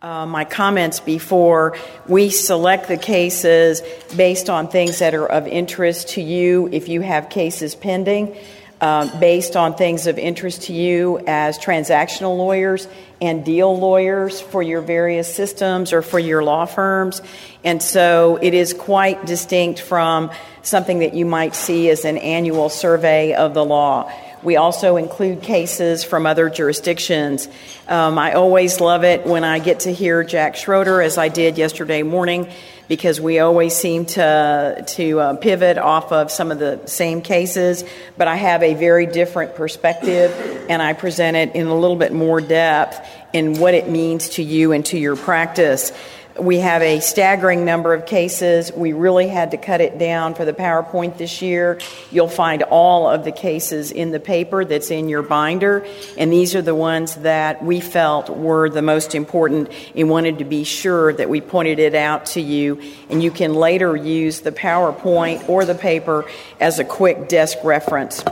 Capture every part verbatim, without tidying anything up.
Uh, my comments before, we select the cases based on things that are of interest to you if you have cases pending, uh, based on things of interest to you as transactional lawyers and deal lawyers for your various systems or for your law firms. And so it is quite distinct from something that you might see as an annual survey of the law. We also include cases from other jurisdictions. Um, I always love it when I get to hear Jack Schroeder, as I did yesterday morning, because we always seem to to uh, pivot off of some of the same cases, but I have a very different perspective, and I present it in a little bit more depth in what it means to you and to your practice. We have a staggering number of cases. We really had to cut it down for the PowerPoint this year. You'll find all of the cases in the paper that's in your binder, and these are the ones that we felt were the most important and wanted to be sure that we pointed it out to you, and you can later use the PowerPoint or the paper as a quick desk reference.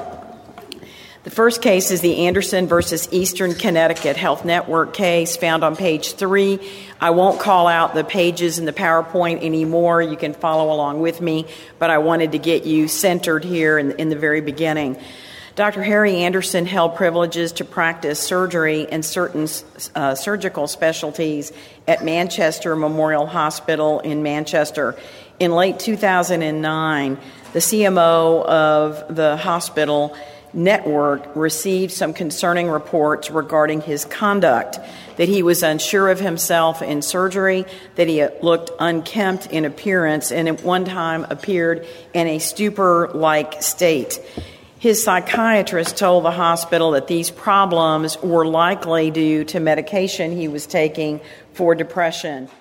The first case is the Anderson versus Eastern Connecticut Health Network case found on page three. I won't call out the pages in the PowerPoint anymore. You can follow along with me, but I wanted to get you centered here in, in the very beginning. Doctor Harry Anderson held privileges to practice surgery and certain uh, surgical specialties at Manchester Memorial Hospital in Manchester. In late two thousand nine, the C M O of the hospital network received some concerning reports regarding his conduct, that he was unsure of himself in surgery, that he looked unkempt in appearance, and at one time appeared in a stupor-like state. His psychiatrist told the hospital that these problems were likely due to medication he was taking for depression.